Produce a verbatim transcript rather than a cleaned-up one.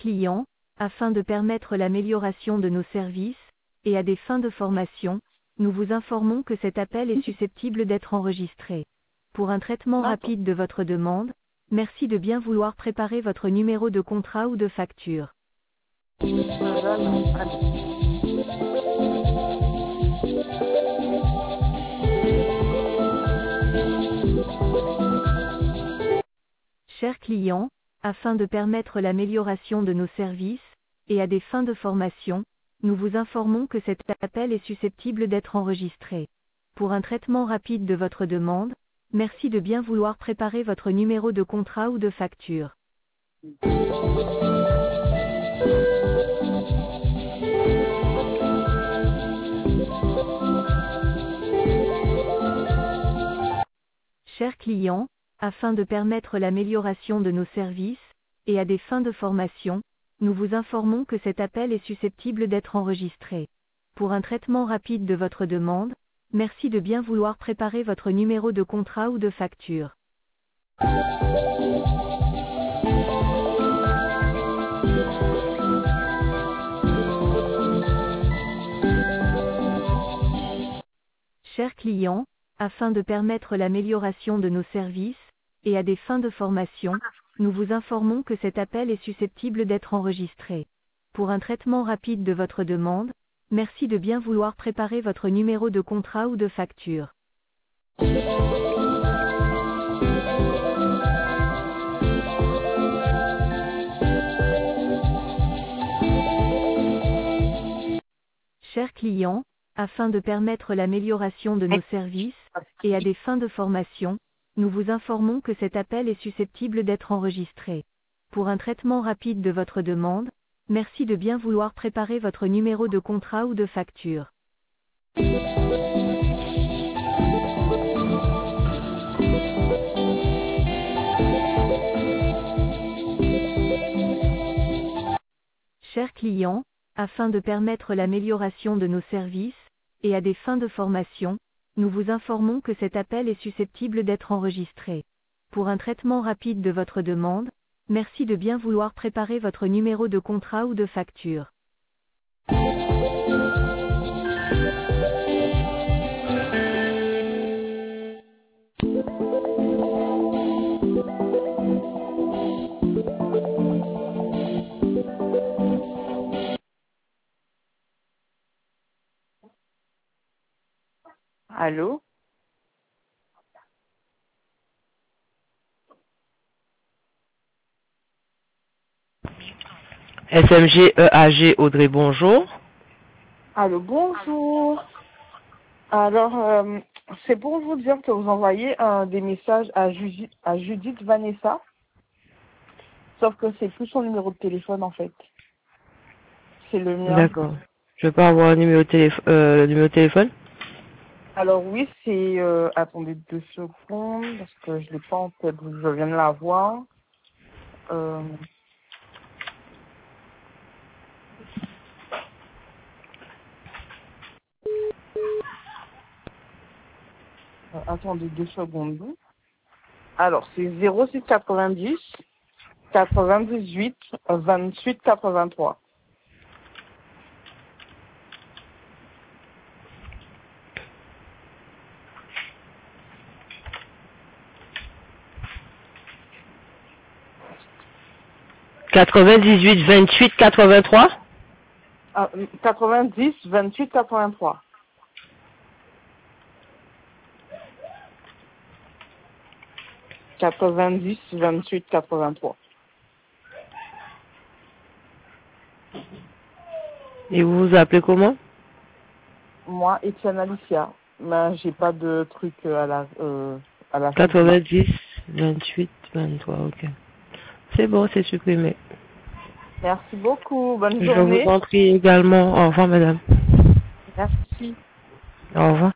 client, afin de permettre l'amélioration de nos services, et à des fins de formation, nous vous informons que cet appel est susceptible d'être enregistré. Pour un traitement D'accord. rapide de votre demande, merci de bien vouloir préparer votre numéro de contrat ou de facture. Euh, là, non. Allez. Chers clients, afin de permettre l'amélioration de nos services, et à des fins de formation, nous vous informons que cet appel est susceptible d'être enregistré. Pour un traitement rapide de votre demande, merci de bien vouloir préparer votre numéro de contrat ou de facture. Chers clients, afin de permettre l'amélioration de nos services, et à des fins de formation, nous vous informons que cet appel est susceptible d'être enregistré. Pour un traitement rapide de votre demande, merci de bien vouloir préparer votre numéro de contrat ou de facture. Chers clients, afin de permettre l'amélioration de nos services, et à des fins de formation, nous vous informons que cet appel est susceptible d'être enregistré. Pour un traitement rapide de votre demande, merci de bien vouloir préparer votre numéro de contrat ou de facture. Chers clients, afin de permettre l'amélioration de nos services, et à des fins de formation, nous vous informons que cet appel est susceptible d'être enregistré. Pour un traitement rapide de votre demande, merci de bien vouloir préparer votre numéro de contrat ou de facture. Chers clients, afin de permettre l'amélioration de nos services, et à des fins de formation, nous vous informons que cet appel est susceptible d'être enregistré. Pour un traitement rapide de votre demande, merci de bien vouloir préparer votre numéro de contrat ou de facture. Allô? S M G E A G Audrey, bonjour. Allô, bonjour. Alors, euh, c'est pour vous dire que vous envoyez euh, des messages à, Judith, à Judith Vanessa, sauf que c'est plus son numéro de téléphone en fait. C'est le mien. D'accord. Je peux avoir un numéro de, téléphone, euh, le numéro de téléphone? Alors oui, c'est... Euh, attendez deux secondes, parce que je l'ai pas en tête, je viens de l'avoir. Euh, euh, attendez deux secondes. Alors, c'est zéro six quatre-vingt-dix quatre-vingt-dix-huit vingt-huit quatre-vingt-trois. quatre-vingt-dix-huit vingt-huit quatre-vingt-trois? Ah, quatre-vingt-dix vingt-huit quatre-vingt-trois. quatre-vingt-dix vingt-huit quatre-vingt-trois. Et vous vous appelez comment? Moi, Etienne Alicia. Mais j'ai pas de truc euh, à la euh, à la fin. quatre-vingt-dix vingt-huit vingt-trois, ok. C'est bon, c'est supprimé. Merci beaucoup. Bonne Je journée. vous en prie également. Au revoir, madame. Merci. Au revoir.